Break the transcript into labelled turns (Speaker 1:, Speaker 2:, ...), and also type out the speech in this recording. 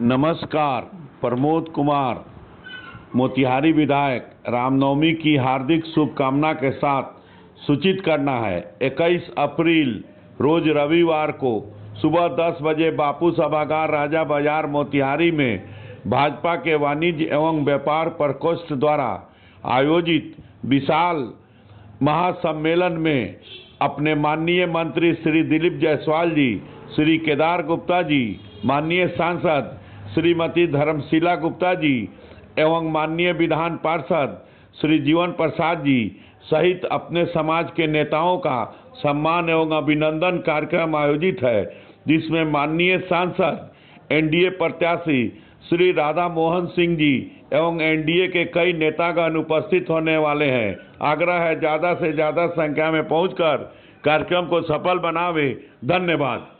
Speaker 1: नमस्कार। प्रमोद कुमार, मोतिहारी विधायक। रामनवमी की हार्दिक शुभकामना के साथ सूचित करना है, 21 अप्रैल रोज रविवार को सुबह 10 बजे बापू सभागार राजा बाजार मोतिहारी में भाजपा के वाणिज्य एवं व्यापार प्रकोष्ठ द्वारा आयोजित विशाल महासम्मेलन में अपने माननीय मंत्री श्री दिलीप जायसवाल जी, श्री केदार गुप्ता जी, माननीय सांसद श्रीमती धर्मशिला गुप्ता जी एवं माननीय विधान पार्षद श्री जीवन प्रसाद जी सहित अपने समाज के नेताओं का सम्मान एवं अभिनंदन कार्यक्रम आयोजित है, जिसमें माननीय सांसद एनडीए प्रत्याशी श्री राधा मोहन सिंह जी एवं एनडीए के कई नेतागण उपस्थित होने वाले हैं। आग्रह है ज़्यादा से ज़्यादा संख्या में पहुंचकर कार्यक्रम को सफल बनावे। धन्यवाद।